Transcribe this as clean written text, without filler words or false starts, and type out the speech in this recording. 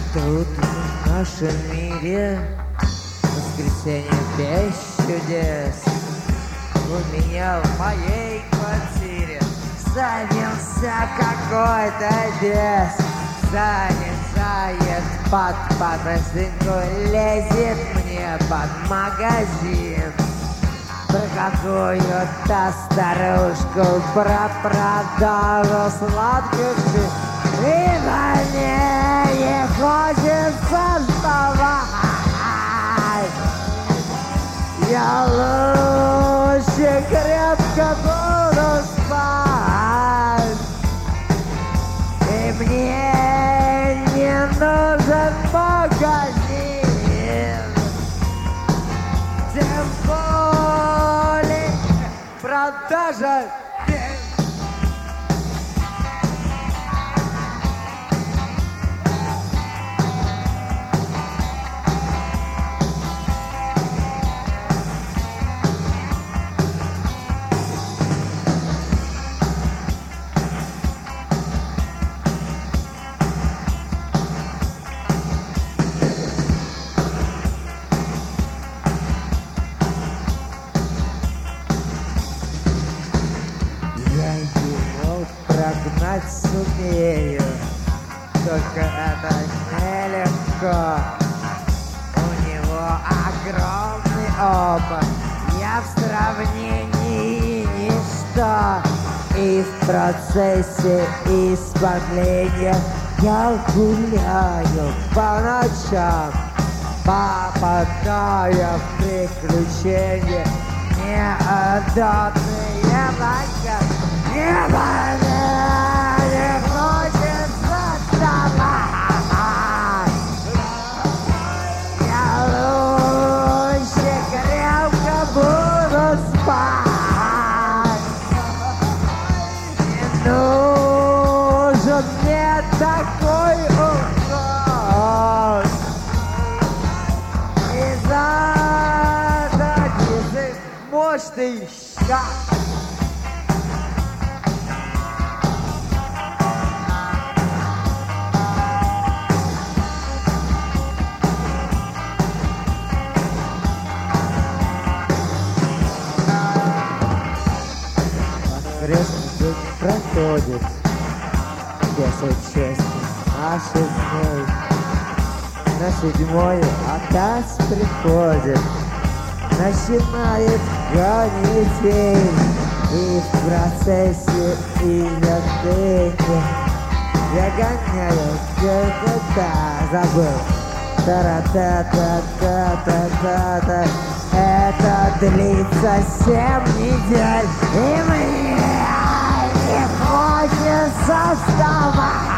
Тут в нашем мире воскресенье без чудес. У меня в моей квартире завелся какой-то бес. Залезает под простынку, лезет мне под магазин. Про какую-то старушку, про продажу сладких вин. И мне не хочется вставать. Я лучше крепко буду спать. И мне не нужен магазин. Тем более продажа. Я его прогнать сумею, только это нелегко. У него огромный опыт, я в сравнении ничто. И в процессе исправления я гуляю по ночам, попадая в приключения неудобные лака. Не хочется вставать. Я лучше крепко буду спать. Не нужен мне такой уход. И задать язык мощный шаг. Крестный день проходит, 10 честных наших дней. На 7-ю опять приходит, начинает канитель. И в процессе изобретения я гоняю где-то, забыл. Та-ра-та-та-та-та-та-та. Это длится 7 недель, и мне не хочется вставать.